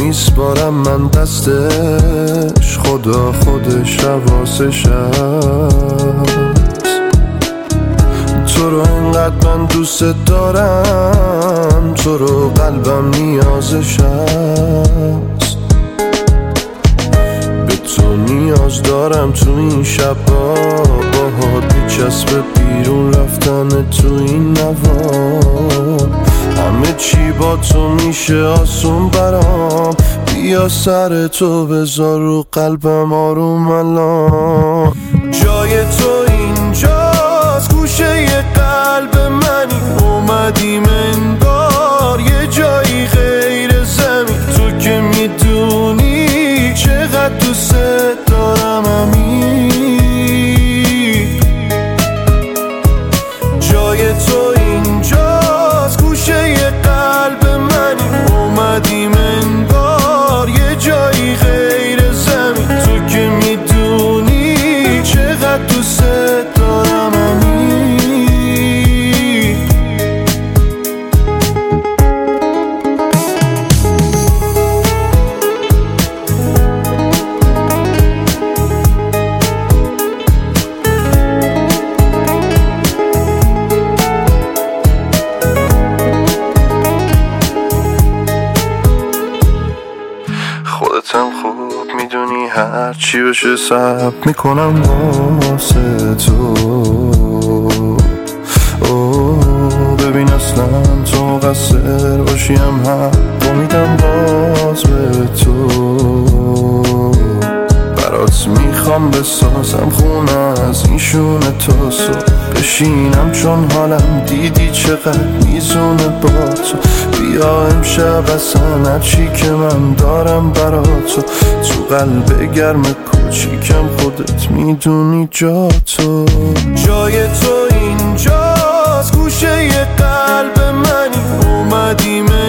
میسپارم من دستش، خدا خودش حواسش هست. تو رو انقدر من دوست دارم، تو رو قلبم نیازش هست. به تو نیاز دارم تو این شبا، باهات میچسبه بیرون رفتن تو این نوار. همه چی با تو میشه آسون برام، بیا سر تو بذار رو قلبم آروم الان. جای تو اینجاست گوشه ی قلب منی، اومدیم انگار یه جایی غیر زمین. تو که میدونی چقدر دوست دارم امیر. جای تو اینجاست گوشه ی قلب منی، اومدیم انگار یه جایی غیر زمین. تو که میدونی چقدر دوست دارم امیر. خودتم خوب میدونی هر چی بشه صبر میکنم واسه تو. ببین اصلا تو مقصر باشیم حق میدم باز به تو. برات میخوام بسازم خونه از این شونه تا صبح بشینم، چون حالم دیدی چقدر میزونه با تو. بیا امشب اصلا هرچی که من دارم برا تو قلب گرم کوچیکم خودت میدونی جا تو. جای تو اینجاست گوشه ی قلب منی، اومدیم